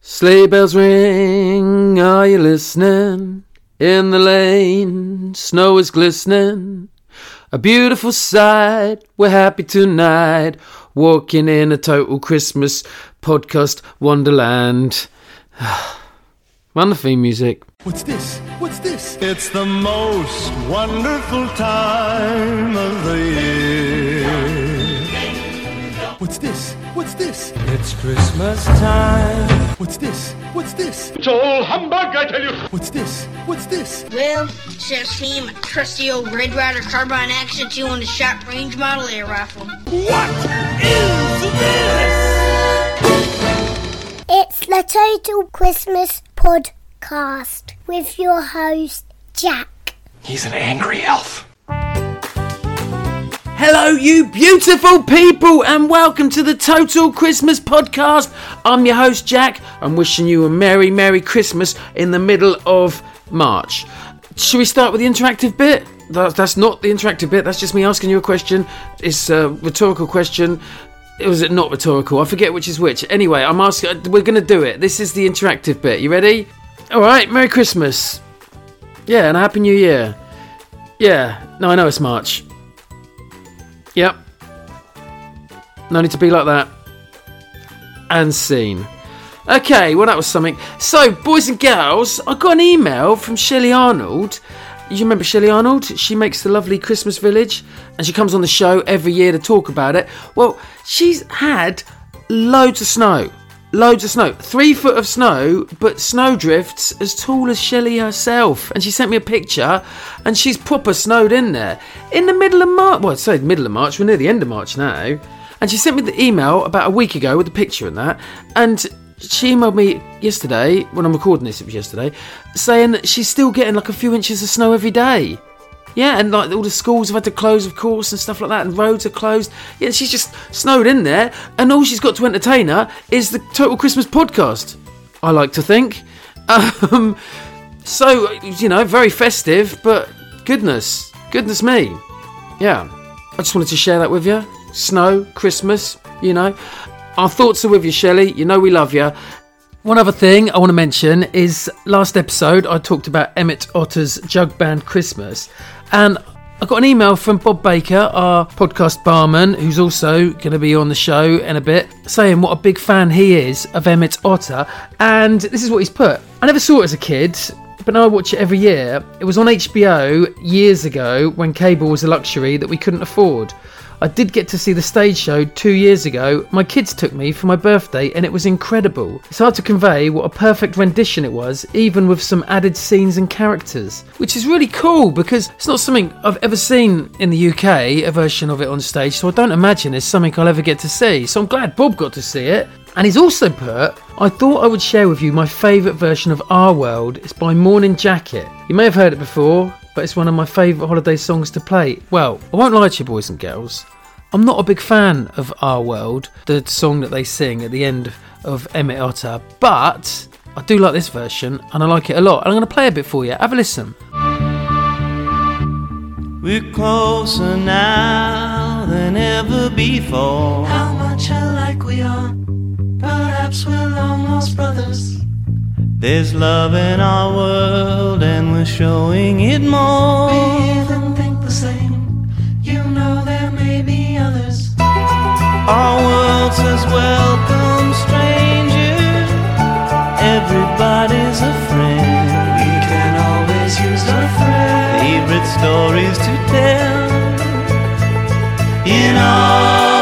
Sleigh bells ring, are you listening? In the lane, snow is glistening. A beautiful sight, we're happy tonight. Walking in a total Christmas podcast wonderland. Run the theme music. What's this? What's this? It's the most wonderful time of the year. What's this? What's this? It's Christmas time. What's this? What's this? It's all humbug, I tell you. What's this? What's this? Well, says him, a trusty old Red Ryder carbine action 200-shot range model air rifle. What is this? It's the Total Christmas Podcast with your host, Jack. He's an angry elf. Hello, you beautiful people, and welcome to the Total Christmas Podcast. I'm your host, Jack. I'm wishing you a Merry, Merry Christmas in the middle of March. Should we start with the interactive bit? That's not the interactive bit. That's just me asking you a question. It's a rhetorical question. Was it not rhetorical? I forget which is which. Anyway, I'm asking. We're going to do it. This is the interactive bit. You ready? All right. Merry Christmas. Yeah, and a Happy New Year. Yeah. No, I know it's March. Yep. No need to be like that. And scene. Okay, well that was something. So, boys and girls, I got an email from Shelley Arnold. You remember Shelley Arnold? She makes the lovely Christmas Village, and she comes on the show every year to talk about it. Well, she's had loads of snow. Loads of snow. 3 foot of snow, but snowdrifts as tall as Shelley herself. And she sent me a picture, and she's proper snowed in there. In the middle of March. Well, I'd say middle of March. We're near the end of March now. And she sent me the email about a week ago with a picture and that. And she emailed me yesterday, when I'm recording this, it was yesterday, saying that she's still getting like a few inches of snow every day. Yeah, and like all the schools have had to close, of course, and stuff like that, and roads are closed. Yeah, she's just snowed in there, and all she's got to entertain her is the Total Christmas Podcast, I like to think. So, you know, very festive, but goodness me. Yeah, I just wanted to share that with you. Snow, Christmas, you know. Our thoughts are with you, Shelley. You know we love you. One other thing I want to mention is last episode I talked about Emmett Otter's Jug Band Christmas, and I got an email from Bob Baker, our podcast barman, who's also going to be on the show in a bit, saying what a big fan he is of Emmett Otter. And this is what he's put. I never saw it as a kid, but now I watch it every year. It was on HBO years ago when cable was a luxury that we couldn't afford. I did get to see the stage show 2 years ago. My kids took me for my birthday and it was incredible. It's hard to convey what a perfect rendition it was, even with some added scenes and characters. Which is really cool because it's not something I've ever seen in the UK, a version of it on stage, so I don't imagine it's something I'll ever get to see. So I'm glad Bob got to see it. And he's also put, I thought I would share with you my favourite version of Our World. It's by Morning Jacket. You may have heard it before, but it's one of my favourite holiday songs to play. Well, I won't lie to you, boys and girls. I'm not a big fan of Our World, the song that they sing at the end of Emmett Otter, but I do like this version and I like it a lot. And I'm going to play a bit for you. Have a listen. We're closer now than ever before. How much alike we are. Perhaps we're long lost brothers. There's love in our world and we're showing it more. We even think the same. You know there may be others. Our world says welcome stranger. Everybody's a friend. We can always use our friends. Favorite stories to tell in our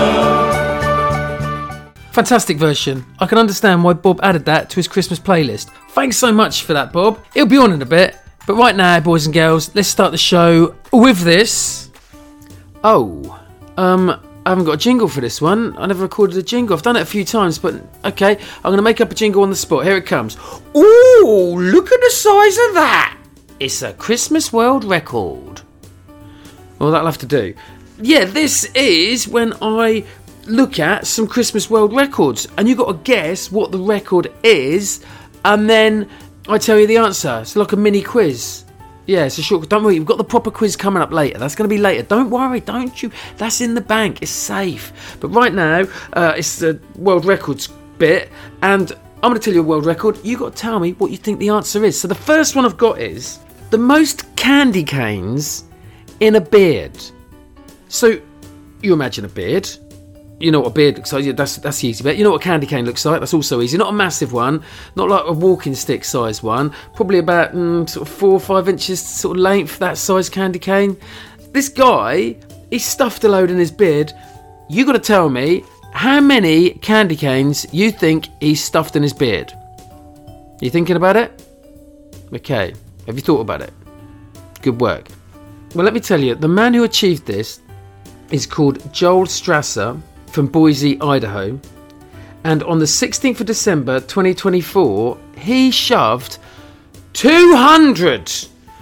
world. Fantastic version. I can understand why Bob added that to his Christmas playlist. Thanks so much for that, Bob. It'll be on in a bit. But right now, boys and girls, let's start the show with this. Oh, I haven't got a jingle for this one. I never recorded a jingle. I've done it a few times, but okay. I'm going to make up a jingle on the spot. Here it comes. Ooh, look at the size of that. It's a Christmas world record. Well, that'll have to do. Yeah, this is when I look at some Christmas world records, and you've got to guess what the record is, and then I tell you the answer. It's like a mini quiz. Yeah, it's a short. Don't worry, we've got the proper quiz coming up later. That's going to be later. Don't worry, don't you? That's in the bank. It's safe. But right now, it's the world records bit, and I'm going to tell you a world record. You got to tell me what you think the answer is. So the first one I've got is the most candy canes in a beard. So you imagine a beard. You know what a beard looks like. Yeah, that's the easy bit. You know what a candy cane looks like. That's also easy. Not a massive one. Not like a walking stick size one. Probably about sort of 4 or 5 inches sort of length. That size candy cane. This guy, he stuffed a load in his beard. You got to tell me how many candy canes you think he stuffed in his beard. You thinking about it? Okay. Have you thought about it? Good work. Well, let me tell you, the man who achieved this is called Joel Strasser from Boise, Idaho. And on the 16th of December 2024, he shoved 200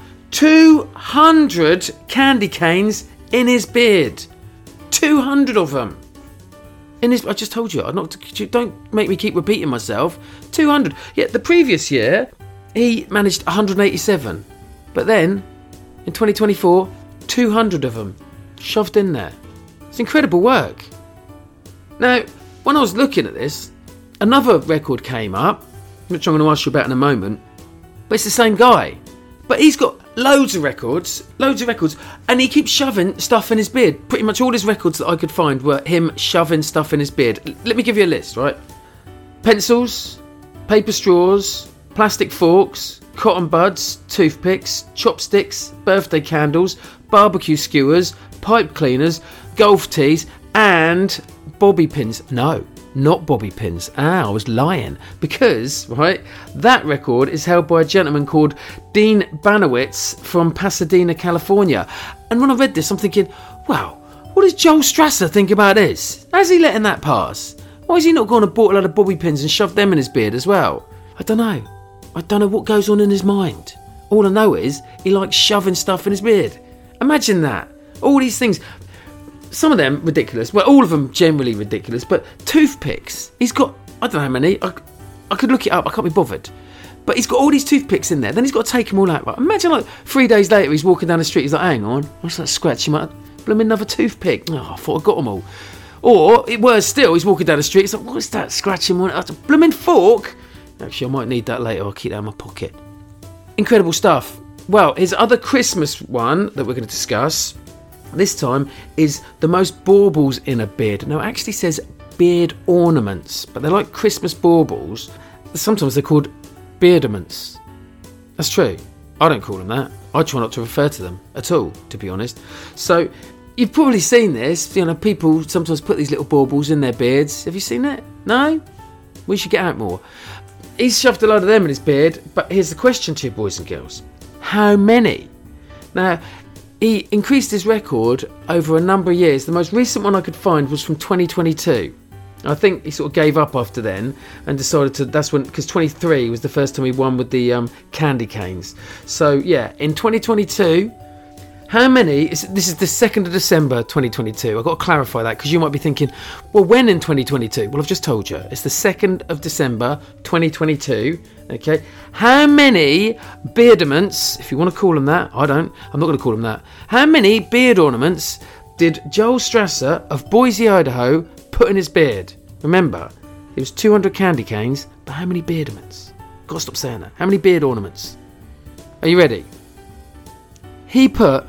candy canes in his beard. 200 of them. I just told you, don't make me keep repeating myself. 200. Yet the previous year, he managed 187. But then, in 2024, 200 of them shoved in there. It's incredible work. Now, when I was looking at this, another record came up, which I'm going to ask you about in a moment. But it's the same guy. But he's got loads of records, and he keeps shoving stuff in his beard. Pretty much all his records that I could find were him shoving stuff in his beard. Let me give you a list, right? Pencils, paper straws, plastic forks, cotton buds, toothpicks, chopsticks, birthday candles, barbecue skewers, pipe cleaners, golf tees, and bobby pins. No, not bobby pins. I was lying. Because, right, that record is held by a gentleman called Dean Banowitz from Pasadena, California. And when I read this, I'm thinking, wow, what does Joel Strasser think about this? How's he letting that pass? Why has he not gone and bought a load of bobby pins and shoved them in his beard as well? I don't know what goes on in his mind. All I know is he likes shoving stuff in his beard. Imagine that. All these things. Some of them ridiculous. Well, all of them generally ridiculous. But toothpicks. He's got, I don't know how many. I could look it up. I can't be bothered. But he's got all these toothpicks in there. Then he's got to take them all out. Right? Imagine 3 days later he's walking down the street. He's like, hang on. I just like scratch him up. Blooming another toothpick. Oh, I thought I got them all. Or, worse still, he's walking down the street. He's like, what's that? Scratching one. That's a blooming fork. Actually, I might need that later. I'll keep that in my pocket. Incredible stuff. Well, his other Christmas one that we're going to discuss this time is the most baubles in a beard. Now, it actually says beard ornaments, but they're like Christmas baubles. Sometimes they're called beardaments. That's true. I don't call them that. I try not to refer to them at all, to be honest. So, you've probably seen this. You know, people sometimes put these little baubles in their beards. Have you seen it? No? We should get out more. He's shoved a load of them in his beard, but here's the question to you, boys and girls. How many? Now, he increased his record over a number of years. The most recent one I could find was from 2022. I think he sort of gave up after then and decided to, that's when, because 23 was the first time he won with the candy canes. So, yeah, in 2022, how many, this is the 2nd of December 2022. I've got to clarify that because you might be thinking, well, when in 2022? Well, I've just told you. It's the 2nd of December 2022. Okay. How many beardaments, if you want to call them that, I'm not going to call them that. How many beard ornaments did Joel Strasser of Boise, Idaho put in his beard? Remember, it was 200 candy canes, but how many beardaments? Got to stop saying that. How many beard ornaments? Are you ready? He put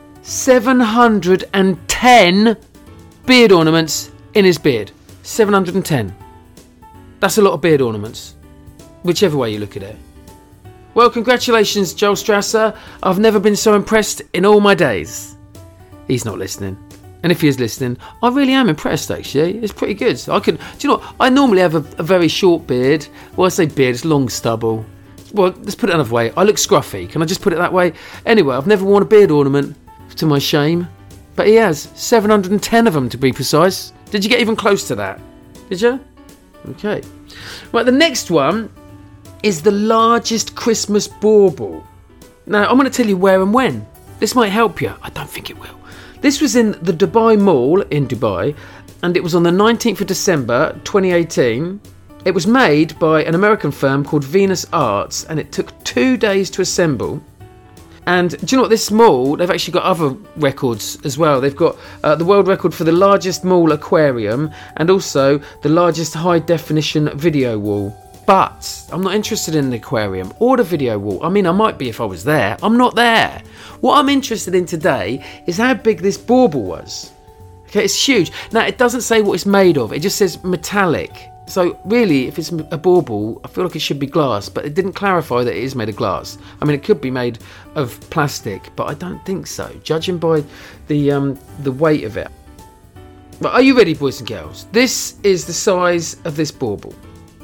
710 beard ornaments in his beard. 710. That's a lot of beard ornaments, whichever way you look at it. Well, congratulations, Joel Strasser. I've never been so impressed in all my days. He's not listening. And if he is listening, I really am impressed, actually. It's pretty good. Do you know what? I normally have a very short beard. Well, I say beard, it's long stubble. Well, let's put it another way. I look scruffy. Can I just put it that way? Anyway, I've never worn a beard ornament, to my shame. But he has. 710 of them, to be precise. Did you get even close to that? Did you? Okay. Right, the next one is the largest Christmas bauble. Now, I'm going to tell you where and when. This might help you. I don't think it will. This was in the Dubai Mall in Dubai, and it was on the 19th of December 2018. It was made by an American firm called Venus Arts, and it took 2 days to assemble. And do you know what? This mall, they've actually got other records as well. They've got the world record for the largest mall aquarium and also the largest high-definition video wall. But I'm not interested in the aquarium or the video wall. I mean, I might be if I was there. I'm not there. What I'm interested in today is how big this bauble was. Okay, it's huge. Now, it doesn't say what it's made of. It just says metallic. So really, if it's a bauble, I feel like it should be glass, but it didn't clarify that it is made of glass. I mean, it could be made of plastic, but I don't think so, judging by the weight of it. But are you ready, boys and girls? This is the size of this bauble.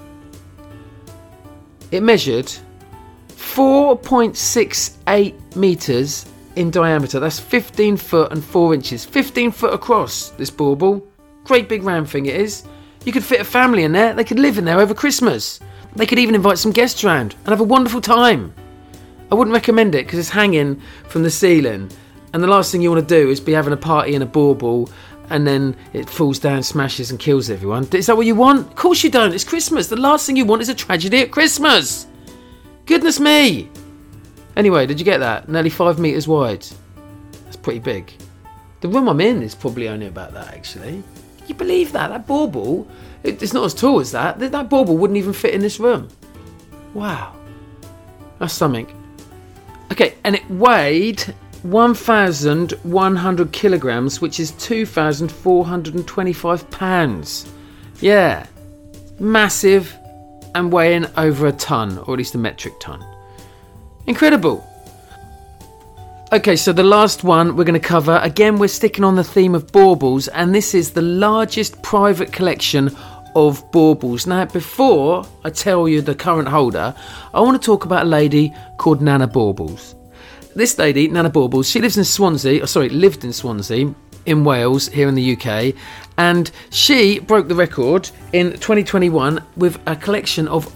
It measured 4.68 metres in diameter. That's 15 foot and 4 inches. 15 foot across, this bauble. Great big round thing it is. You could fit a family in there. They could live in there over Christmas. They could even invite some guests round and have a wonderful time. I wouldn't recommend it because it's hanging from the ceiling. And the last thing you want to do is be having a party in a bauble and then it falls down, smashes and kills everyone. Is that what you want? Of course you don't. It's Christmas. The last thing you want is a tragedy at Christmas. Goodness me. Anyway, did you get that? Nearly 5 metres wide. That's pretty big. The room I'm in is probably only about that, actually. Can you believe that? That bauble, it's not as tall as that. That bauble wouldn't even fit in this room. Wow. That's something. Okay, and it weighed 1,100 kilograms, which is 2,425 pounds. Yeah, massive and weighing over a ton, or at least a metric ton. Incredible. Okay, so the last one we're going to cover, again we're sticking on the theme of baubles, and this is the largest private collection of baubles. Now, before I tell you the current holder, I want to talk about a lady called Nana Baubles. This lady, Nana Baubles, she lived in Swansea in Wales, here in the UK, and she broke the record in 2021 with a collection of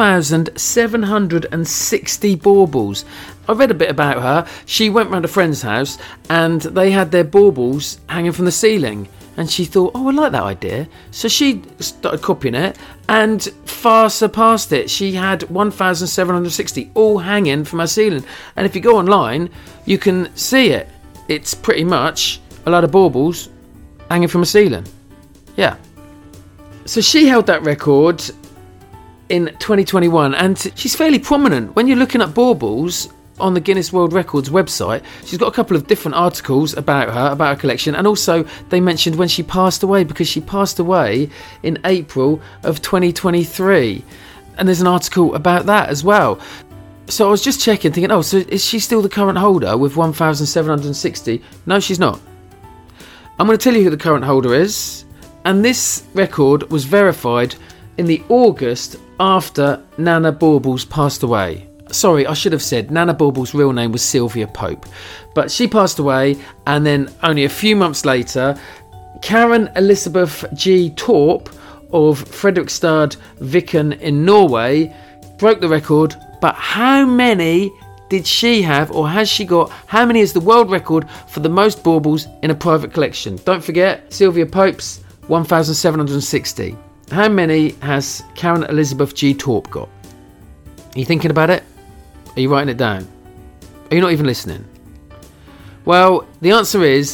1,760 baubles. I read a bit about her. She went round a friend's house and they had their baubles hanging from the ceiling. And she thought, oh, I like that idea. So she started copying it and far surpassed it. She had 1,760 all hanging from her ceiling. And if you go online, you can see it. It's pretty much a lot of baubles hanging from a ceiling. Yeah. So she held that record in 2021. And she's fairly prominent. When you're looking at baubles on the Guinness World Records website, she's got a couple of different articles about her collection, and also they mentioned when she passed away, because she passed away in April of 2023, and there's an article about that as well. So I was just checking, thinking, oh, so is she still the current holder with 1,760? No, she's not. I'm going to tell you who the current holder is, and this record was verified in the August after Nana Baubles passed away. Sorry, I should have said Nana Baubles' real name was Sylvia Pope. But she passed away, and then only a few months later, Karen Elizabeth G. Torp of Fredrikstad Viken in Norway broke the record. But how many did she have, or has she got? How many is the world record for the most baubles in a private collection? Don't forget, Sylvia Pope's 1,760. How many has Karen Elizabeth G. Torp got? Are you thinking about it? Are you writing it down? Are you not even listening? Well, the answer is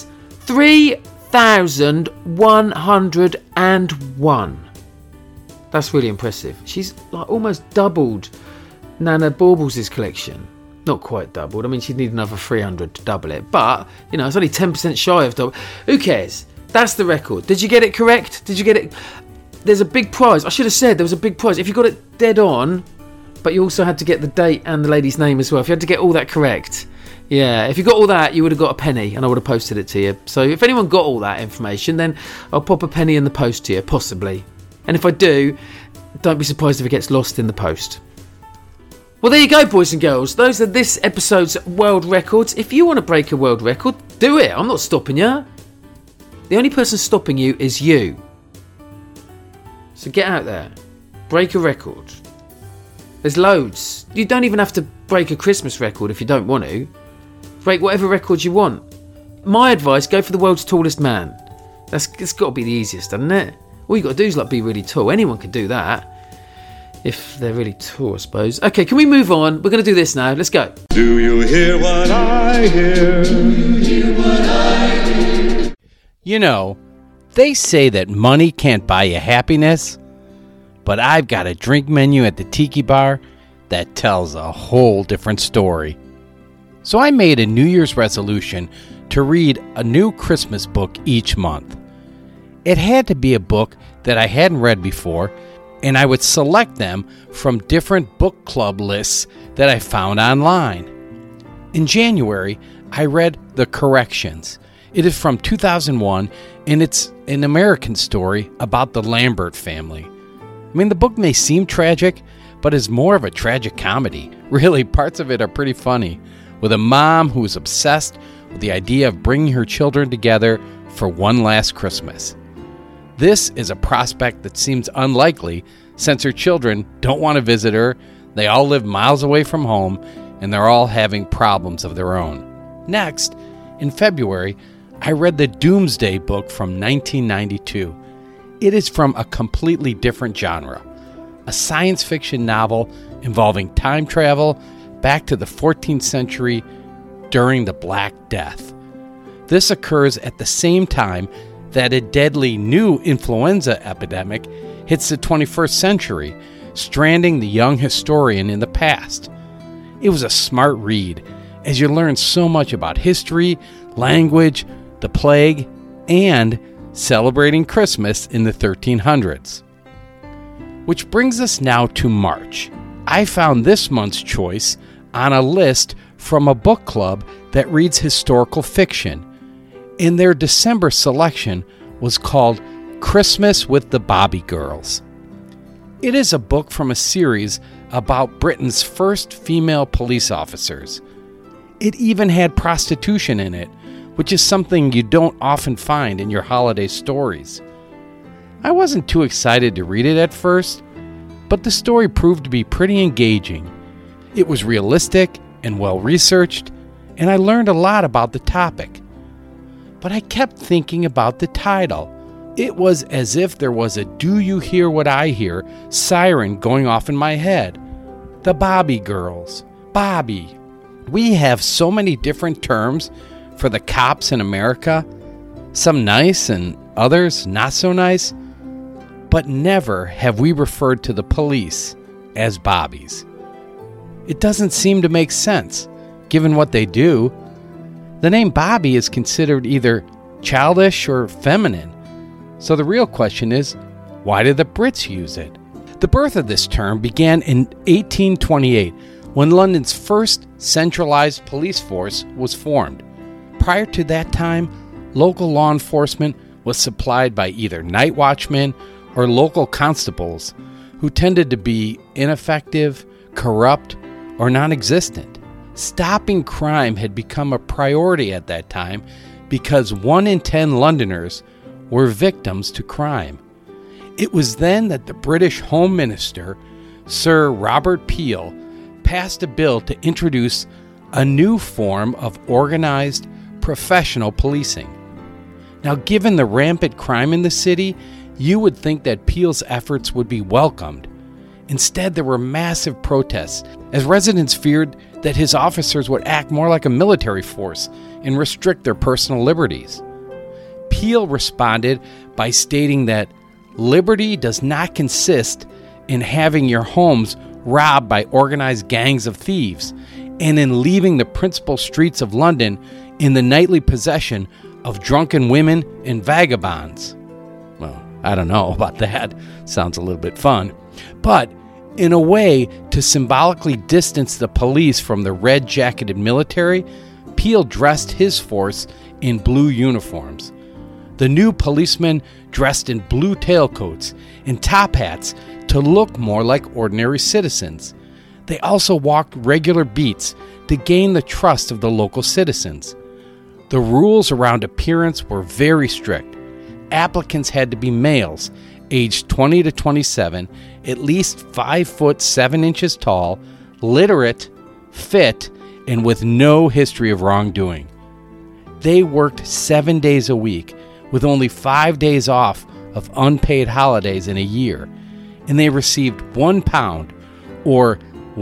3,101. That's really impressive. She's like almost doubled Nana Baubles' collection. Not quite doubled. I mean, she'd need another 300 to double it. But, you know, it's only 10% shy of double. Who cares? That's the record. Did you get it correct? Did you get it? There's a big prize. I should have said there was a big prize. If you got it dead on, but you also had to get the date and the lady's name as well. If you had to get all that correct, yeah, if you got all that, you would have got a penny, and I would have posted it to you. So if anyone got all that information, then I'll pop a penny in the post to you, possibly. And if I do, don't be surprised if it gets lost in the post. Well, there you go, boys and girls. Those are this episode's world records. If you want to break a world record, do it. I'm not stopping you. The only person stopping you is you. So get out there. Break a record. There's loads. You don't even have to break a Christmas record if you don't want to. Break whatever record you want. My advice, go for the world's tallest man. It's got to be the easiest, doesn't it? All you got to do is like be really tall. Anyone can do that. If they're really tall, I suppose. Okay, can we move on? We're going to do this now. Let's go. Do you hear what I hear? Do you hear what I hear? You know, they say that money can't buy you happiness. but I've got a drink menu at the Tiki Bar that tells a whole different story. So I made a New Year's resolution to read a new Christmas book each month. It had to be a book that I hadn't read before, and I would select them from different book club lists that I found online. In January, I read The Corrections. It is from 2001, and it's an American story about the Lambert family. I mean, the book may seem tragic, but is more of a tragic comedy. Really, parts of it are pretty funny, with a mom who is obsessed with the idea of bringing her children together for one last Christmas. This is a prospect that seems unlikely since her children don't want to visit her, they all live miles away from home, and they're all having problems of their own. Next, in February, I read the Doomsday Book from 1992. It is from a completely different genre, a science fiction novel involving time travel back to the 14th century during the Black Death. This occurs at the same time that a deadly new influenza epidemic hits the 21st century, stranding the young historian in the past. It was a smart read, as you learn so much about history, language, the plague, and celebrating Christmas in the 1300s. Which brings us now to March. I found this month's choice on a list from a book club that reads historical fiction. In their December selection was called Christmas with the Bobby Girls. It is a book from a series about Britain's first female police officers. It even had prostitution in it, which is something you don't often find in your holiday stories. I wasn't too excited to read it at first, but the story proved to be pretty engaging. It was realistic and well-researched, and I learned a lot about the topic. But I kept thinking about the title. It was as if there was a "Do you hear what I hear" siren going off in my head. The Bobby Girls. Bobby. We have so many different terms for the cops in America, some nice and others not so nice, but never have we referred to the police as Bobbies. It doesn't seem to make sense, given what they do. The name Bobby is considered either childish or feminine. So the real question is, why did the Brits use it? The birth of this term began in 1828, when London's first centralized police force was formed. Prior to that time, local law enforcement was supplied by either night watchmen or local constables, who tended to be ineffective, corrupt, or non-existent. Stopping crime had become a priority at that time because 1 in 10 Londoners were victims to crime. It was then that the British Home Minister, Sir Robert Peel, passed a bill to introduce a new form of organized, professional policing. Now, given the rampant crime in the city, you would think that Peel's efforts would be welcomed. Instead, there were massive protests, as residents feared that his officers would act more like a military force and restrict their personal liberties. Peel responded by stating that liberty does not consist in having your homes robbed by organized gangs of thieves and in leaving the principal streets of London in the nightly possession of drunken women and vagabonds. Well, I don't know about that. Sounds a little bit fun. But in a way to symbolically distance the police from the red-jacketed military, Peel dressed his force in blue uniforms. The new policemen dressed in blue tailcoats and top hats to look more like ordinary citizens. They also walked regular beats to gain the trust of the local citizens. The rules around appearance were very strict. Applicants had to be males, aged 20 to 27, at least 5 foot 7 inches tall, literate, fit, and with no history of wrongdoing. They worked 7 days a week, with only 5 days off of unpaid holidays in a year, and they received £1 or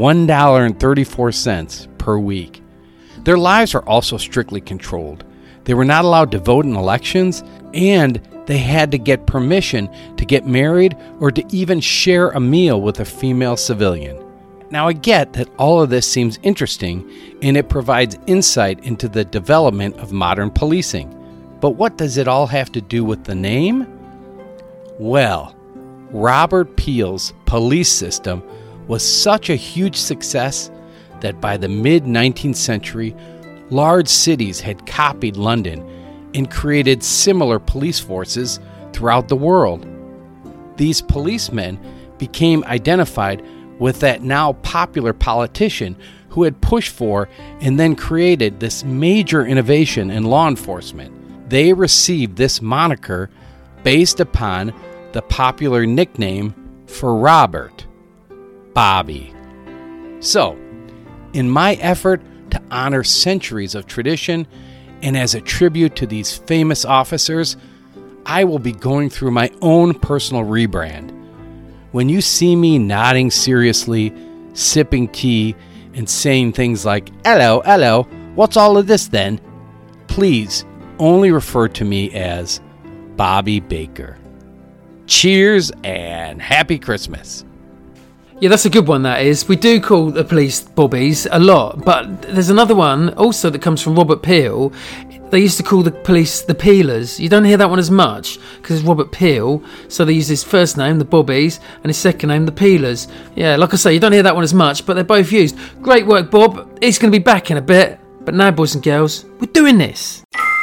$1.34 per week. Their lives were also strictly controlled. They were not allowed to vote in elections, and they had to get permission to get married or to even share a meal with a female civilian. Now, I get that all of this seems interesting and it provides insight into the development of modern policing. But what does it all have to do with the name? Well, Robert Peel's police system was such a huge success that by the mid-19th century, large cities had copied London and created similar police forces throughout the world. These policemen became identified with that now popular politician who had pushed for and then created this major innovation in law enforcement. They received this moniker based upon the popular nickname for Robert, Bobby. So, in my effort to honor centuries of tradition and as a tribute to these famous officers, I will be going through my own personal rebrand. When you see me nodding seriously, sipping tea, and saying things like, hello, what's all of this then? Please only refer to me as Bobby Baker. Cheers and Happy Christmas. Yeah, that's a good one, that is. We do call the police bobbies a lot, but there's another one also that comes from Robert Peel. They used to call the police the Peelers. You don't hear that one as much because it's Robert Peel, so they use his first name, the Bobbies, and his second name, the Peelers. Yeah, like I say, you don't hear that one as much, but they're both used. Great work, Bob. He's going to be back in a bit. But now, boys and girls, we're doing this.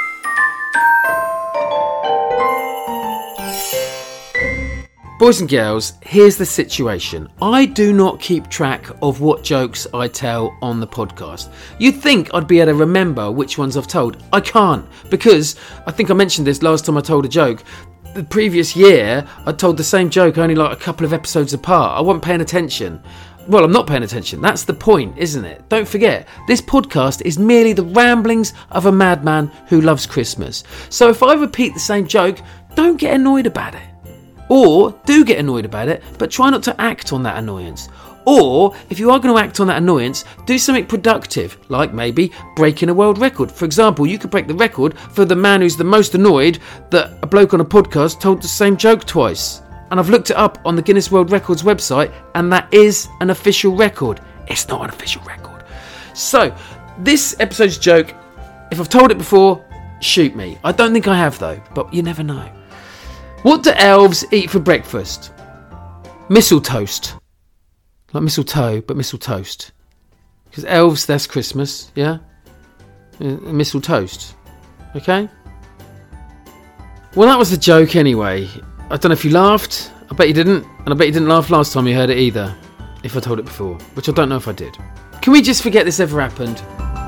Boys and girls, here's the situation. I do not keep track of what jokes I tell on the podcast. You'd think I'd be able to remember which ones I've told. I can't, because I think I mentioned this last time I told a joke. The previous year, I told the same joke only like a couple of episodes apart. I wasn't paying attention. Well, I'm not paying attention. That's the point, isn't it? Don't forget, this podcast is merely the ramblings of a madman who loves Christmas. So if I repeat the same joke, don't get annoyed about it. Or do get annoyed about it, but try not to act on that annoyance. Or, if you are going to act on that annoyance, do something productive, like maybe breaking a world record. For example, you could break the record for the man who's the most annoyed that a bloke on a podcast told the same joke twice. And I've looked it up on the Guinness World Records website, and that is an official record. It's not an official record. So, this episode's joke, if I've told it before, shoot me. I don't think I have though, but you never know. What do elves eat for breakfast? Mistletoast. Like mistletoe, but mistletoast. Because elves, that's Christmas, yeah? Mistletoast. Okay? Well, that was the joke anyway. I don't know if you laughed. I bet you didn't. And I bet you didn't laugh last time you heard it either. If I told it before. Which I don't know if I did. Can we just forget this ever happened?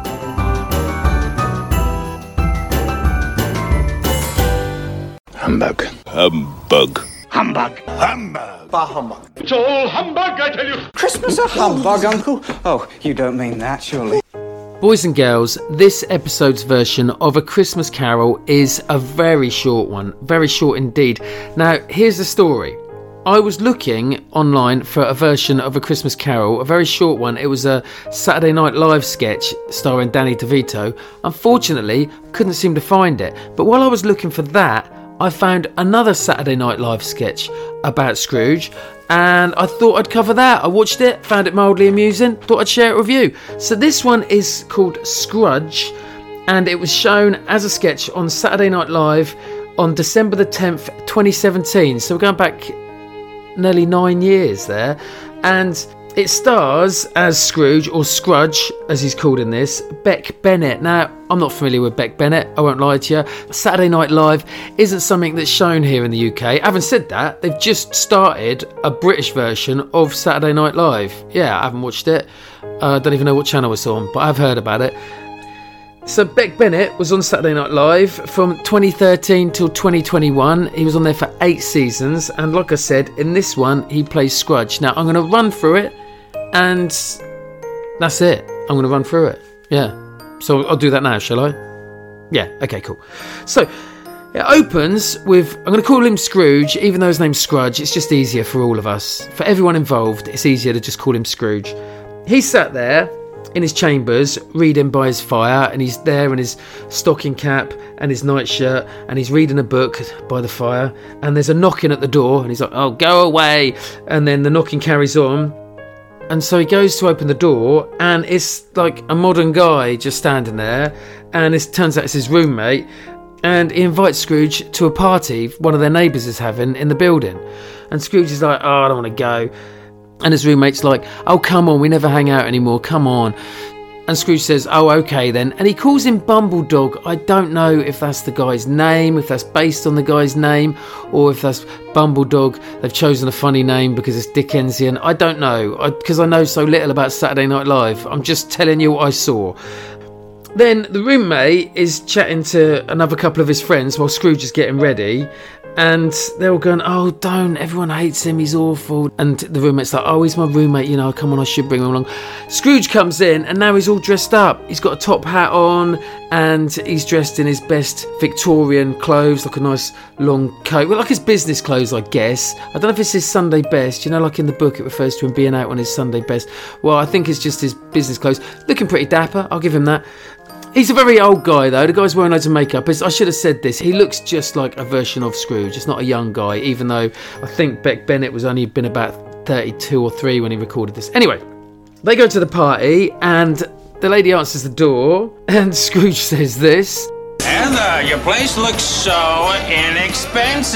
Humbug. Humbug. Humbug. Humbug. Bah humbug. It's all humbug, I tell you. Christmas a humbug, Uncle? Oh, you don't mean that, surely. Boys and girls, this episode's version of A Christmas Carol is a very short one. Very short indeed. Now, here's the story. I was looking online for a version of A Christmas Carol, a very short one. It was a Saturday Night Live sketch starring Danny DeVito. Unfortunately, couldn't seem to find it. But while I was looking for that, I found another Saturday Night Live sketch about Scrooge, and I thought I'd cover that. I watched it, found it mildly amusing, thought I'd share it with you. So this one is called Scrudge, and it was shown as a sketch on Saturday Night Live on December the 10th, 2017. So we're going back nearly 9 years there, and it stars as Scrooge, or Scrudge as he's called in this, Beck Bennett. Now, I'm not familiar with Beck Bennett, I won't lie to you. Saturday Night Live isn't something that's shown here in the UK. Having said that, they've just started a British version of Saturday Night Live. Yeah, I haven't watched it. I don't even know what channel it's on, but I've heard about it. So Beck Bennett was on Saturday Night Live from 2013 till 2021. He was on there for 8 seasons, and like I said, in this one he plays Scrudge. Now I'm going to run through it, and that's it. I'm going to run through it. Yeah. So I'll do that now, shall I? Yeah. Okay, cool. So it opens with, I'm going to call him Scrooge, even though his name's Scrudge. It's just easier for all of us. For everyone involved, it's easier to just call him Scrooge. He sat there in his chambers reading by his fire, and he's there in his stocking cap and his nightshirt, and he's reading a book by the fire, and there's a knocking at the door, and he's like, oh, go away, and then the knocking carries on, and so he goes to open the door, and it's like a modern guy just standing there, and it turns out it's his roommate, and he invites Scrooge to a party one of their neighbours is having in the building, and Scrooge is like, oh, I don't want to go. And his roommate's like, oh, come on, we never hang out anymore, come on. And Scrooge says, oh, okay then. And he calls him Bumbledog. I don't know if that's the guy's name, if that's based on the guy's name, or if that's Bumbledog. They've chosen a funny name because it's Dickensian. I don't know, because I know so little about Saturday Night Live. I'm just telling you what I saw. Then the roommate is chatting to another couple of his friends while Scrooge is getting ready. And they're all going, oh, don't, everyone hates him, he's awful. And the roommate's like, oh, he's my roommate, you know, come on, I should bring him along. Scrooge comes in, and now he's all dressed up. He's got a top hat on, and he's dressed in his best Victorian clothes, like a nice long coat. Well, like his business clothes, I guess. I don't know if it's his Sunday best. You know, like in the book, it refers to him being out on his Sunday best. Well, I think it's just his business clothes. Looking pretty dapper, I'll give him that. He's a very old guy, though. The guy's wearing loads of makeup. I should have said this. He looks just like a version of Scrooge. It's not a young guy, even though I think Beck Bennett was only been about 32 or 3 when he recorded this. Anyway, they go to the party, and the lady answers the door, and Scrooge says this. Heather, your place looks so inexpensive.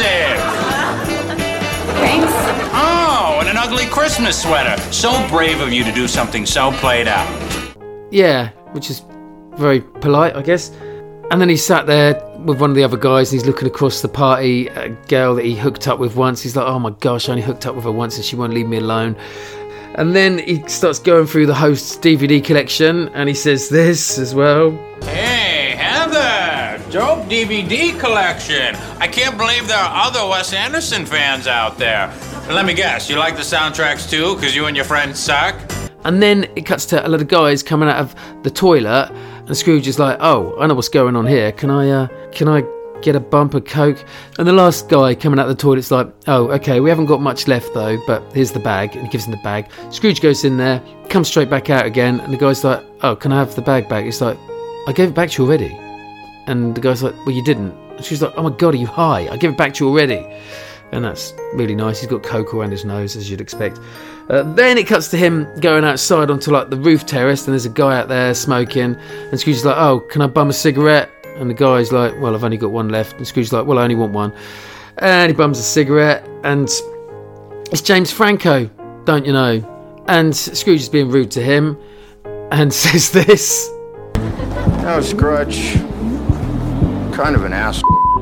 Thanks. Oh, and an ugly Christmas sweater. So brave of you to do something so played out. Yeah, which is very polite, I guess. And then he sat there with one of the other guys, and he's looking across the party at a girl that he hooked up with once. He's like, oh my gosh, I only hooked up with her once and she won't leave me alone. And then he starts going through the host's DVD collection, and he says this as well. Hey, Heather, dope DVD collection. I can't believe there are other Wes Anderson fans out there. Let me guess, you like the soundtracks too, because you and your friends suck? And then it cuts to a lot of guys coming out of the toilet, and Scrooge is like, oh, I know what's going on here. Can I get a bump of Coke? And the last guy coming out of the toilet's like, oh, okay, we haven't got much left though, but here's the bag. And he gives him the bag. Scrooge goes in there, comes straight back out again, and the guy's like, oh, can I have the bag back? It's like, I gave it back to you already. And the guy's like, well, you didn't. And she's like, oh my God, are you high? I gave it back to you already. And that's really nice. He's got Coke around his nose, as you'd expect. Then it cuts to him going outside onto like the roof terrace, and there's a guy out there smoking, and Scrooge's like, oh, can I bum a cigarette? And the guy's like, well, I've only got one left. And Scrooge's like, well, I only want one. And he bums a cigarette, and it's James Franco, don't you know? And Scrooge is being rude to him and says this. Oh, Scrooge. Kind of an ass.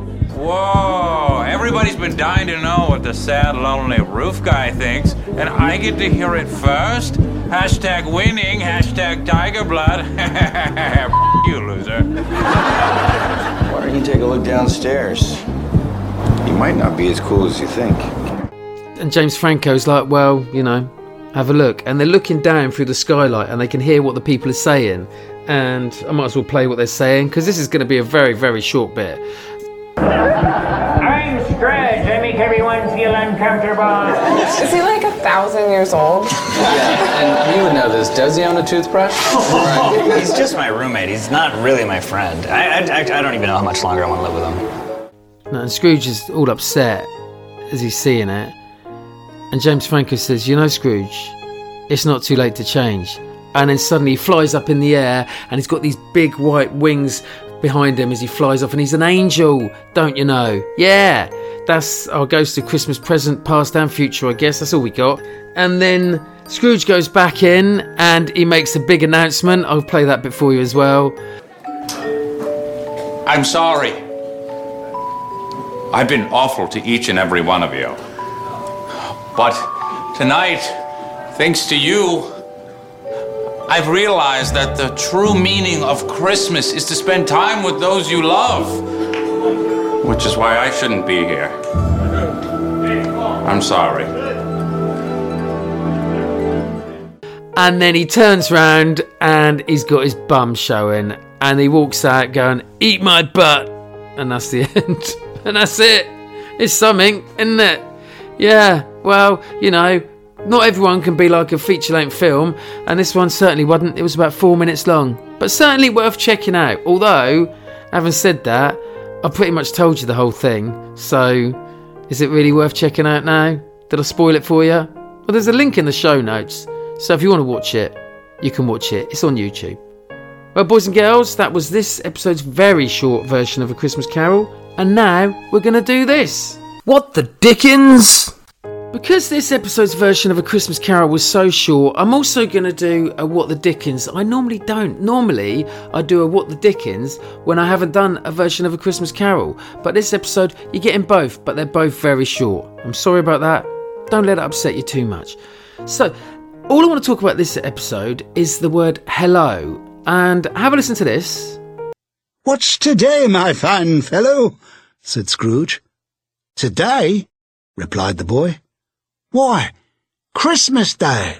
Whoa, everybody's been dying to know what the sad, lonely roof guy thinks, and I get to hear it first? Hashtag winning, hashtag tiger blood. You loser. Why don't you take a look downstairs? He might not be as cool as you think. And James Franco's like, well, you know, have a look. And they're looking down through the skylight, and they can hear what the people are saying. And I might as well play what they're saying, because this is going to be a very, very short bit. I'm Scrooge. I make everyone feel uncomfortable. Is he like 1,000 years old? Yeah, and you would know this. Does he own a toothbrush? Right. He's just my roommate. He's not really my friend. I don't even know how much longer I want to live with him. No, and Scrooge is all upset as he's seeing it. And James Franco says, you know, Scrooge, it's not too late to change. And then suddenly he flies up in the air, and he's got these big white wings behind him as he flies off, and he's an angel, don't you know? Yeah, that's our Ghost of Christmas Present, past and future, I guess. That's all we got. And then Scrooge goes back in, and he makes a big announcement. I'll play that bit for you as well. I'm sorry. I've been awful to each and every one of you. But tonight, thanks to you, I've realized that the true meaning of Christmas is to spend time with those you love. Which is why I shouldn't be here. I'm sorry. And then he turns round, and he's got his bum showing, and he walks out going, eat my butt. And that's the end. And that's it. It's something, isn't it? Yeah, well, you know, Not everyone can be like a feature-length film, and this one certainly wasn't. It was about 4 minutes long, but certainly worth checking out. Although, having said that, I pretty much told you the whole thing, so is it really worth checking out now? Did I spoil it for you? Well, there's a link in the show notes, so if you want to watch it, you can watch it. It's on YouTube. Well, boys and girls, that was this episode's very short version of A Christmas Carol, and now we're going to do this. What the dickens? Because this episode's version of A Christmas Carol was so short, I'm also going to do a What the Dickens. I normally don't. Normally, I do a What the Dickens when I haven't done a version of A Christmas Carol. But this episode, you're getting both, but they're both very short. I'm sorry about that. Don't let it upset you too much. So, all I want to talk about this episode is the word hello. And have a listen to this. "What's today, my fine fellow?" said Scrooge. "Today?" replied the boy. "Why, Christmas Day."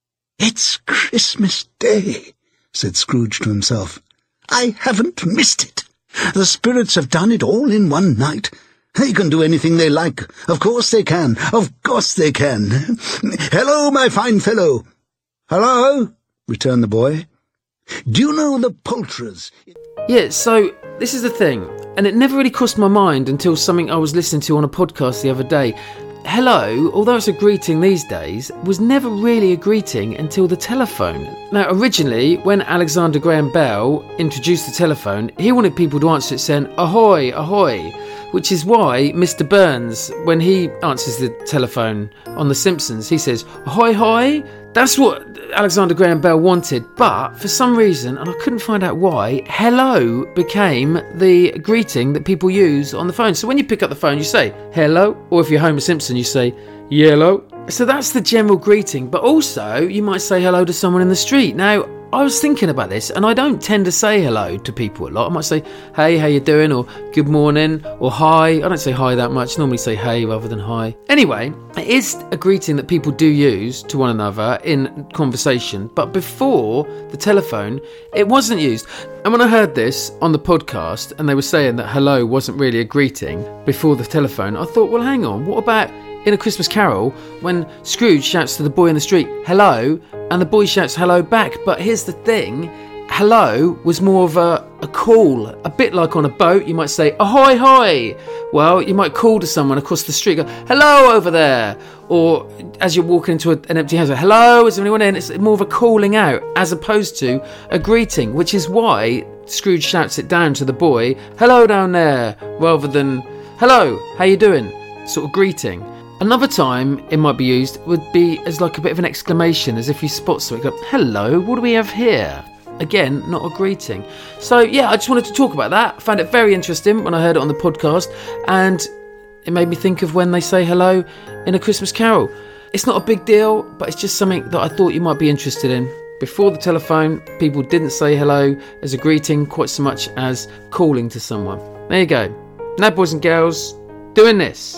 "It's Christmas Day," said Scrooge to himself. "I haven't missed it. The spirits have done it all in one night. They can do anything they like. Of course they can. Of course they can. Hello, my fine fellow." "Hello," returned the boy. "Do you know the Poulterers?" Yeah, so this is the thing, and it never really crossed my mind until something I was listening to on a podcast the other day. Hello, although it's a greeting these days, was never really a greeting until the telephone. Now, originally, when Alexander Graham Bell introduced the telephone, he wanted people to answer it saying, "Ahoy, ahoy," which is why Mr. Burns, when he answers the telephone on The Simpsons, he says, "Ahoy, hoy." That's what Alexander Graham Bell wanted, but for some reason, and I couldn't find out why, hello became the greeting that people use on the phone. So when you pick up the phone, you say hello, or if you're Homer Simpson, you say yellow. So that's the general greeting, but also you might say hello to someone in the street. Now, I was thinking about this, and I don't tend to say hello to people a lot. I might say, "Hey, how you doing?" or "Good morning," or "Hi." I don't say hi that much. I normally say hey rather than hi. Anyway, it is a greeting that people do use to one another in conversation, but before the telephone, it wasn't used. And when I heard this on the podcast, and they were saying that hello wasn't really a greeting before the telephone, I thought, well, hang on, what about in A Christmas Carol, when Scrooge shouts to the boy in the street, "Hello," and the boy shouts hello back? But here's the thing, hello was more of a call, a bit like on a boat. You might say, "Ahoy, hoy." Well, you might call to someone across the street, go, "Hello over there." Or as you're walking into an empty house, "Hello, is anyone in?" It's more of a calling out as opposed to a greeting, which is why Scrooge shouts it down to the boy, "Hello down there," rather than, "Hello, how you doing?" Sort of greeting. Another time it might be used would be as like a bit of an exclamation, as if you spot something, go, "Hello, what do we have here?" Again, not a greeting. So yeah, I just wanted to talk about that. I found it very interesting when I heard it on the podcast, and it made me think of when they say hello in A Christmas Carol. It's not a big deal, but it's just something that I thought you might be interested in. Before the telephone, people didn't say hello as a greeting quite so much as calling to someone. There you go. Now, boys and girls, doing this.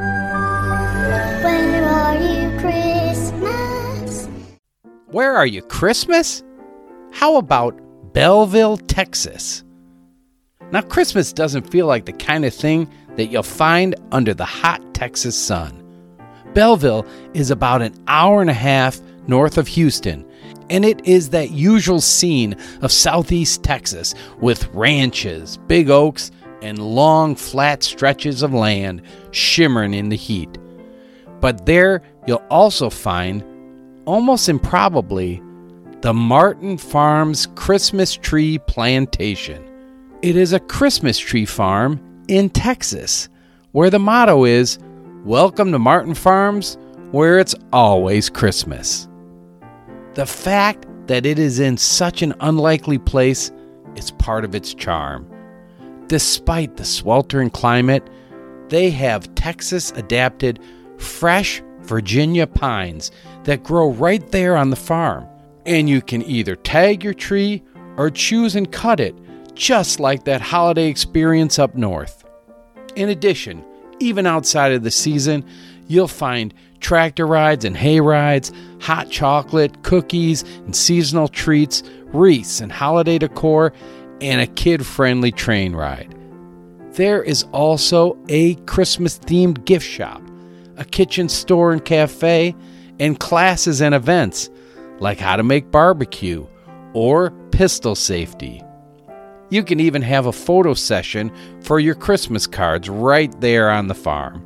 Where are you, Christmas? How about Belleville, Texas? Now, Christmas doesn't feel like the kind of thing that you'll find under the hot Texas sun. Belleville is about an hour and a half north of Houston, and it is that usual scene of southeast Texas with ranches, big oaks, and long, flat stretches of land shimmering in the heat. But there you'll also find, almost improbably, the Martin Farms Christmas Tree Plantation. It is a Christmas tree farm in Texas, where the motto is, "Welcome to Martin Farms, where it's always Christmas." The fact that it is in such an unlikely place is part of its charm. Despite the sweltering climate, they have Texas-adapted fresh Virginia pines that grow right there on the farm. And you can either tag your tree or choose and cut it, just like that holiday experience up north. In addition, even outside of the season, you'll find tractor rides and hay rides, hot chocolate, cookies, and seasonal treats, wreaths and holiday decor, and a kid-friendly train ride. There is also a Christmas-themed gift shop, a kitchen store and cafe, and classes and events like how to make barbecue or pistol safety. You can even have a photo session for your Christmas cards right there on the farm.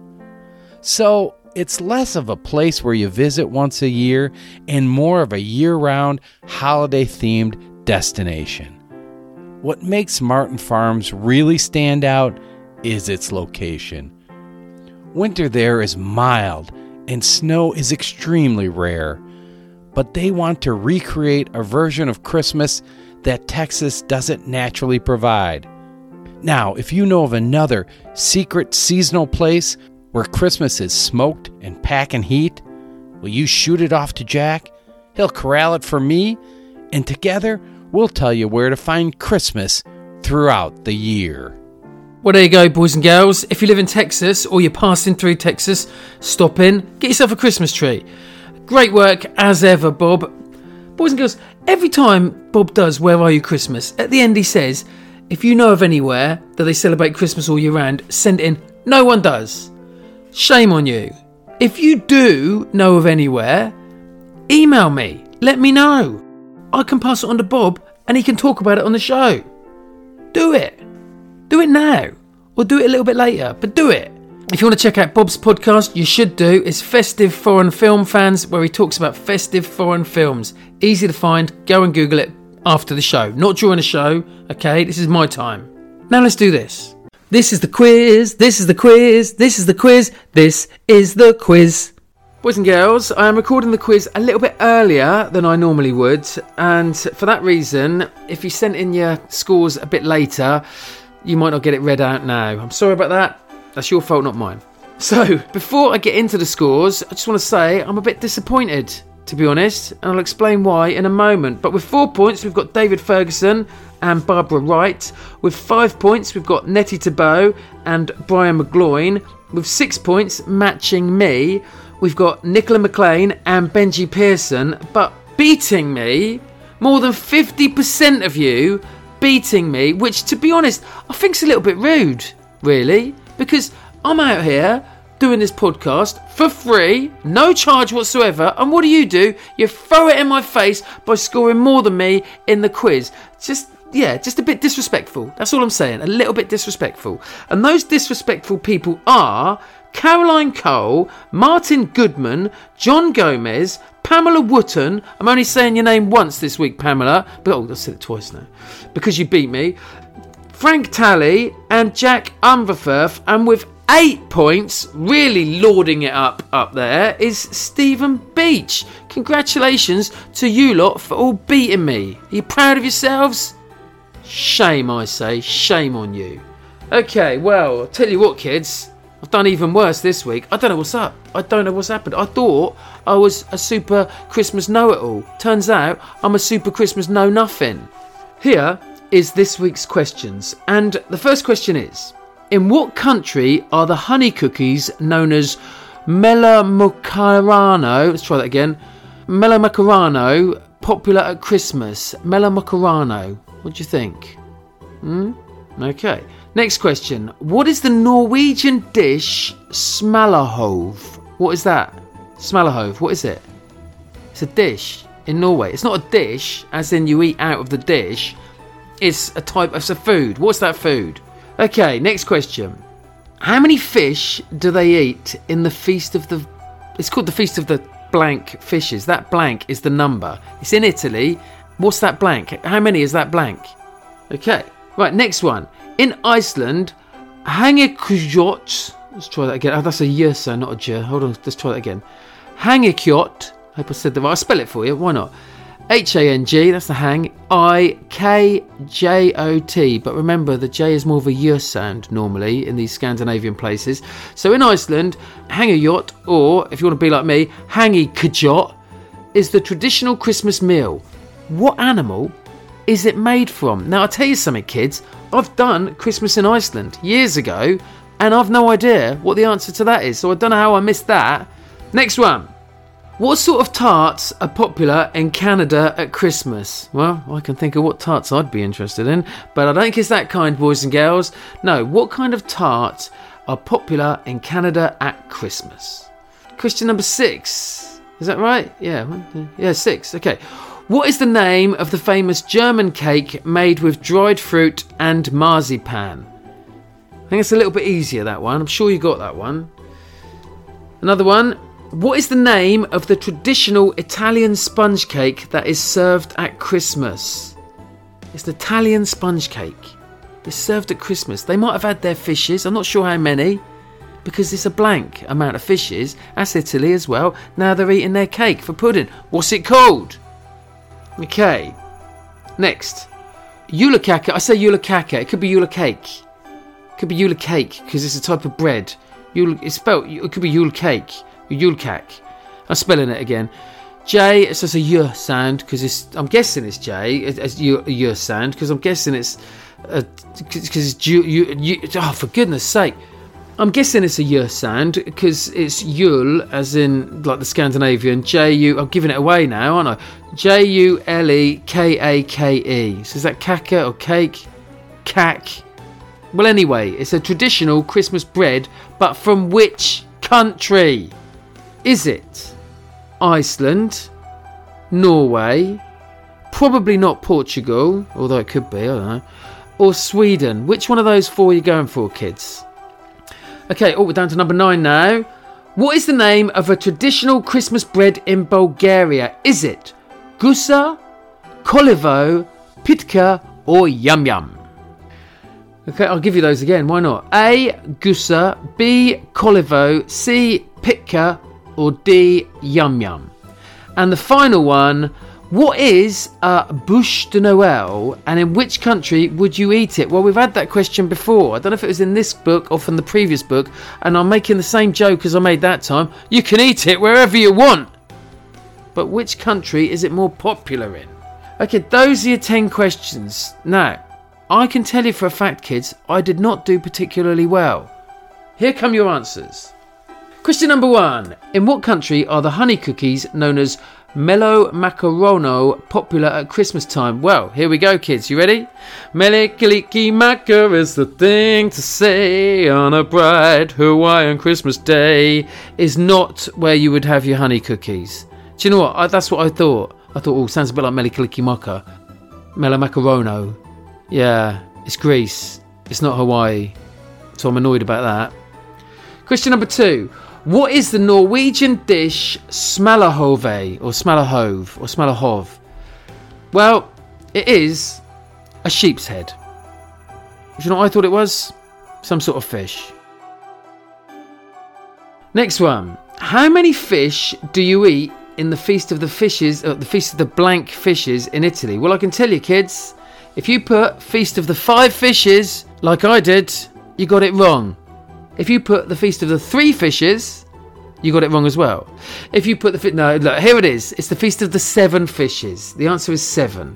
So it's less of a place where you visit once a year and more of a year-round, holiday-themed destination. What makes Martin Farms really stand out is its location. Winter there is mild and snow is extremely rare, but they want to recreate a version of Christmas that Texas doesn't naturally provide. Now, if you know of another secret seasonal place where Christmas is smoked and packing heat, will you shoot it off to Jack? He'll corral it for me, and together we'll tell you where to find Christmas throughout the year. Well, there you go, boys and girls. If you live in Texas or you're passing through Texas, stop in, get yourself a Christmas tree. Great work as ever, Bob. Boys and girls, every time Bob does Where Are You Christmas, at the end he says, if you know of anywhere that they celebrate Christmas all year round, send it in. No one does. Shame on you. If you do know of anywhere, email me. Let me know. I can pass it on to Bob and he can talk about it on the show. Do it. Do it now. Or do it a little bit later, but do it. If you want to check out Bob's podcast, you should do. It's Festive Foreign Film Fans, where he talks about festive foreign films. Easy to find. Go and Google it after the show. Not during the show, okay? This is my time. Now let's do this. This is the quiz. This is the quiz. This is the quiz. This is the quiz. Boys and girls, I am recording the quiz a little bit earlier than I normally would. And for that reason, if you sent in your scores a bit later, you might not get it read out now. I'm sorry about that. That's your fault, not mine. So, before I get into the scores, I just want to say I'm a bit disappointed, to be honest, and I'll explain why in a moment. But with 4 points, we've got David Ferguson and Barbara Wright. With 5 points, we've got Nettie Tebow and Brian McGloin. With 6 points, matching me, we've got Nicola McLean and Benji Pearson. But beating me, more than 50% of you beating me, which, to be honest, I think's a little bit rude, really. Because I'm out here doing this podcast for free, no charge whatsoever, and what do? You throw it in my face by scoring more than me in the quiz. Just a bit disrespectful. That's all I'm saying, a little bit disrespectful. And those disrespectful people are Caroline Cole, Martin Goodman, John Gomez, Pamela Wooten. I'm only saying your name once this week, Pamela, but I've said it twice now, because you beat me. Frank Talley and Jack Umberfirth, and with 8 points, really lording it up there, is Stephen Beach. Congratulations to you lot for all beating me. Are you proud of yourselves? Shame, I say. Shame on you. Okay, well, I'll tell you what, kids. I've done even worse this week. I don't know what's up. I don't know what's happened. I thought I was a super Christmas know-it-all. Turns out I'm a super Christmas know-nothing. Here is this week's questions, and the first question is, in what country are the honey cookies known as Melomacarano, let's try that again, Melomacarano, popular at Christmas? Melomacarano, what do you think? Okay, next question, what is the Norwegian dish Smalahove? What is that? Smalahove, what is it? It's a dish in Norway. It's not a dish as in you eat out of the dish. It's a type of food. What's that food? Okay, next question. How many fish do they eat in the Feast of the... It's called the Feast of the blank fishes. That blank is the number. It's in Italy. What's that blank? How many is that blank? Okay. Right, next one. In Iceland, Hangikjot... Let's try that again. Oh, that's a y sound, not a j. Hold on, let's try that again. Hangikjot. I hope I said that right. I'll spell it for you. Why not? H-A-N-G, that's the hang, I-K-J-O-T. But remember, the J is more of a y sound normally in these Scandinavian places. So in Iceland, hangikjot, or if you want to be like me, hangikjot, is the traditional Christmas meal. What animal is it made from? Now, I'll tell you something, kids. I've done Christmas in Iceland years ago, and I've no idea what the answer to that is. So I don't know how I missed that. Next one. What sort of tarts are popular in Canada at Christmas? Well, I can think of what tarts I'd be interested in, but I don't think it's that kind, boys and girls. No, what kind of tarts are popular in Canada at Christmas? Question number 6. Is that right? Yeah, 6. Okay. What is the name of the famous German cake made with dried fruit and marzipan? I think it's a little bit easier, that one. I'm sure you got that one. Another one. What is the name of the traditional Italian sponge cake that is served at Christmas? It's the Italian sponge cake. It's served at Christmas. They might have had their fishes. I'm not sure how many, because it's a blank amount of fishes. That's Italy as well. Now they're eating their cake for pudding. What's it called? Okay. Next. Yulakaka. I say yulakaka. It could be yula cake. It could be yula cake because it's a type of bread. It's spelled. It could be yule cake. Yule cake. I'm spelling it again. J. It's just a y sound because I'm guessing it's J. It's y sound because I'm guessing it's because it's oh, for goodness sake. I'm guessing it's a y sound because it's Yule, as in like the Scandinavian. J-U. I'm giving it away now, aren't I? J-U-L-E-K-A-K-E. So is that kaka or cake? Kak. Well, anyway, it's a traditional Christmas bread, but from which country? Is it Iceland, Norway, probably not Portugal, although it could be, I don't know, or Sweden? Which one of those 4 are you going for, kids? Okay, we're down to number 9 now. What is the name of a traditional Christmas bread in Bulgaria? Is it gusa, kolivo, pitka, or yum yum? Okay, I'll give you those again. Why not? A, gusa, B, kolivo, C, pitka, or D, yum yum. And the final one, what is a bûche de Noël, and in which country would you eat it? Well, we've had that question before. I don't know if it was in this book or from the previous book, and I'm making the same joke as I made that time. You can eat it wherever you want. But which country is it more popular in? Okay, those are your 10 questions. Now, I can tell you for a fact, kids, I did not do particularly well. Here come your answers. Question number 1. In what country are the honey cookies known as Melo Macarono popular at Christmas time? Well, here we go, kids. You ready? Melikiliki Maca is the thing to say on a bright Hawaiian Christmas day is not where you would have your honey cookies. Do you know what? That's what I thought. I thought, sounds a bit like Melikiliki Maca. Melo Macarono. Yeah, it's Greece. It's not Hawaii. So I'm annoyed about that. Question number 2. What is the Norwegian dish smalahove or smalahov? Well, it is a sheep's head. Do you know what I thought it was? Some sort of fish. Next one. How many fish do you eat in the Feast of the Fishes, the Feast of the Blank Fishes in Italy? Well, I can tell you, kids, if you put Feast of the 5 Fishes, like I did, you got it wrong. If you put the Feast of the 3 Fishes, you got it wrong as well. If you put the... No, look, here it is. It's the Feast of the 7 Fishes. The answer is 7.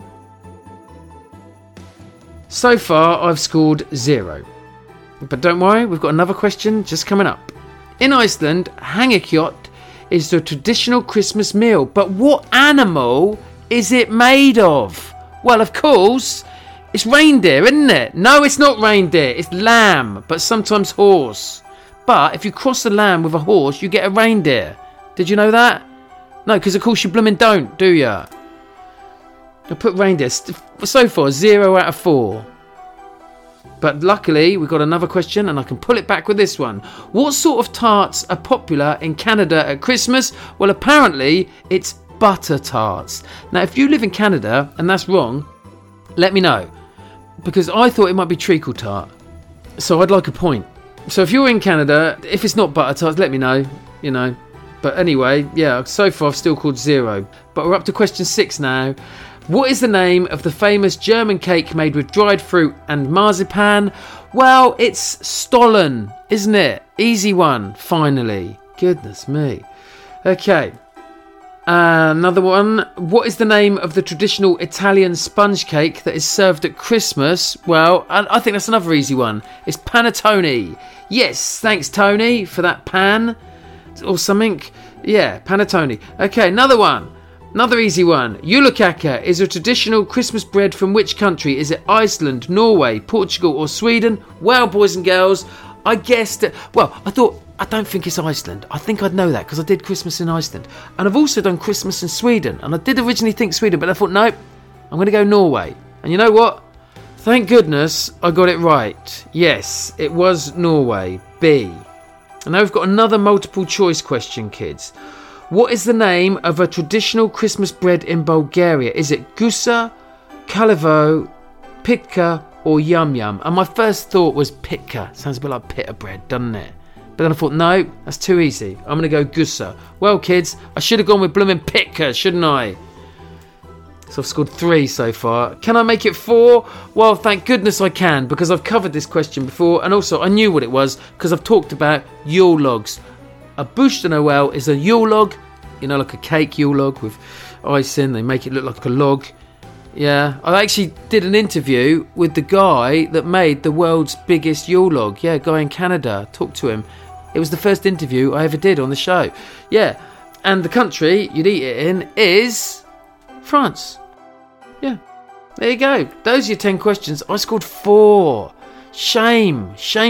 So far, I've scored 0. But don't worry, we've got another question just coming up. In Iceland, hangikjöt is the traditional Christmas meal. But what animal is it made of? Well, of course, it's reindeer, isn't it? No, it's not reindeer. It's lamb, but sometimes horse. But if you cross the lamb with a horse, you get a reindeer. Did you know that? No, because of course you blooming don't, do ya? I put reindeer. So far, 0 out of 4. But luckily, we've got another question and I can pull it back with this one. What sort of tarts are popular in Canada at Christmas? Well, apparently, it's butter tarts. Now, if you live in Canada and that's wrong, let me know. Because I thought it might be treacle tart. So I'd like a point. So if you're in Canada, if it's not butter tarts, let me know, you know. But anyway, yeah, so far I've still called 0. But we're up to question 6 now. What is the name of the famous German cake made with dried fruit and marzipan? Well, it's Stollen, isn't it? Easy one, finally. Goodness me. Okay. Another one. What is the name of the traditional Italian sponge cake that is served at Christmas? Well, I think that's another easy one. It's panettone. Yes, thanks Tony for that pan or something. Yeah, panettone. Okay, another one. Another easy one. Julakaka is a traditional Christmas bread from which country? Is it Iceland, Norway, Portugal or Sweden? Well, boys and girls, I guessed it. Well, I thought I don't think it's Iceland. I think I'd know that because I did Christmas in Iceland. And I've also done Christmas in Sweden. And I did originally think Sweden, but I thought, nope, I'm going to go Norway. And you know what? Thank goodness I got it right. Yes, it was Norway. B. And now we've got another multiple choice question, kids. What is the name of a traditional Christmas bread in Bulgaria? Is it gusa, kalevo, pitka, or yum yum? And my first thought was pitka. Sounds a bit like pita bread, doesn't it? But then I thought, no, that's too easy. I'm going to go gusa. Well, kids, I should have gone with blooming pitka, shouldn't I? So I've scored 3 so far. Can I make it 4? Well, thank goodness I can, because I've covered this question before, and also I knew what it was, because I've talked about Yule logs. A bûche de Noël is a Yule log, you know, like a cake Yule log with icing. They make it look like a log. Yeah, I actually did an interview with the guy that made the world's biggest Yule log. Yeah, guy in Canada. Talked to him. It was the first interview I ever did on the show. Yeah, and the country you'd eat it in is France. Yeah, there you go. Those are your 10 questions. I scored 4. Shame.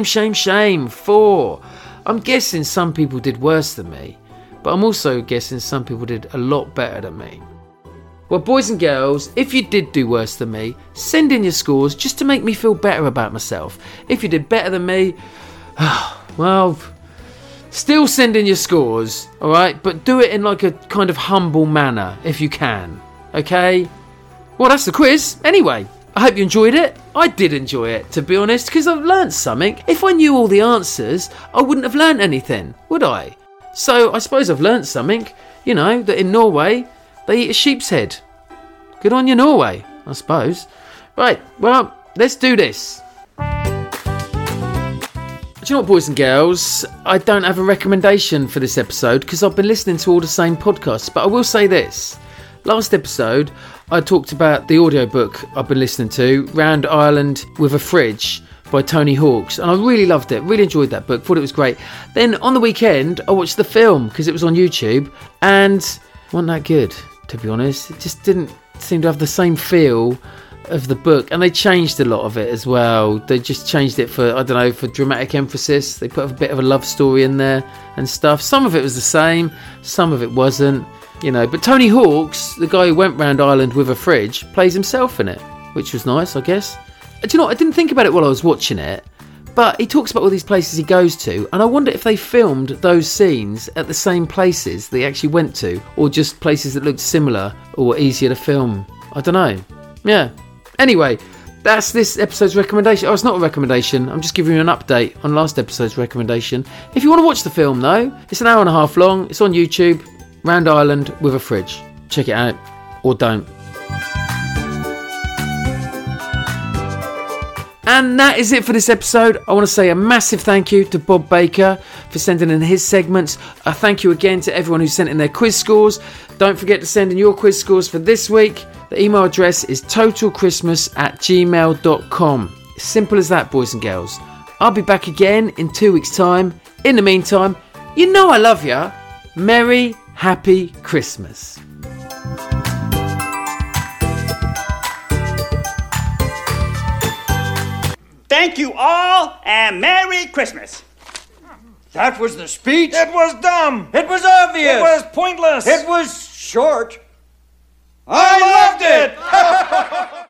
4. I'm guessing some people did worse than me, but I'm also guessing some people did a lot better than me. Well, boys and girls, if you did do worse than me, send in your scores just to make me feel better about myself. If you did better than me, well, still send in your scores, alright? But do it in like a kind of humble manner, if you can, okay? Well, that's the quiz. Anyway, I hope you enjoyed it. I did enjoy it, to be honest, because I've learnt something. If I knew all the answers, I wouldn't have learnt anything, would I? So I suppose I've learnt something, you know, that in Norway, they eat a sheep's head. Good on you, Norway, I suppose. Right, well, let's do this. Do you know what, boys and girls? I don't have a recommendation for this episode because I've been listening to all the same podcasts, but I will say this. Last episode, I talked about the audiobook I've been listening to, Round Ireland with a Fridge, by Tony Hawks, and I really loved it, really enjoyed that book, thought it was great. Then on the weekend I watched the film because it was on YouTube and it wasn't that good, to be honest. It just didn't seem to have the same feel of the book, and they changed a lot of it as well. They just changed it for, I don't know, for dramatic emphasis. They put a bit of a love story in there and stuff. Some of it was the same, some of it wasn't, you know, but Tony Hawks, the guy who went round Ireland with a fridge, plays himself in it, which was nice, I guess. Do you know what? I didn't think about it while I was watching it, but he talks about all these places he goes to, and I wonder if they filmed those scenes at the same places they actually went to, or just places that looked similar or were easier to film. I don't know. Yeah. Anyway, that's this episode's recommendation. Oh, it's not a recommendation. I'm just giving you an update on last episode's recommendation. If you want to watch the film, though, it's an hour and a half long. It's on YouTube. Round Ireland with a Fridge. Check it out. Or don't. And that is it for this episode. I want to say a massive thank you to Bob Baker for sending in his segments. A thank you again to everyone who sent in their quiz scores. Don't forget to send in your quiz scores for this week. The email address is totalchristmas@gmail.com. Simple as that, boys and girls. I'll be back again in 2 weeks' time. In the meantime, you know I love ya. Merry, happy Christmas. Thank you all, and Merry Christmas. That was the speech? It was dumb. It was obvious. It was pointless. It was short. I loved it.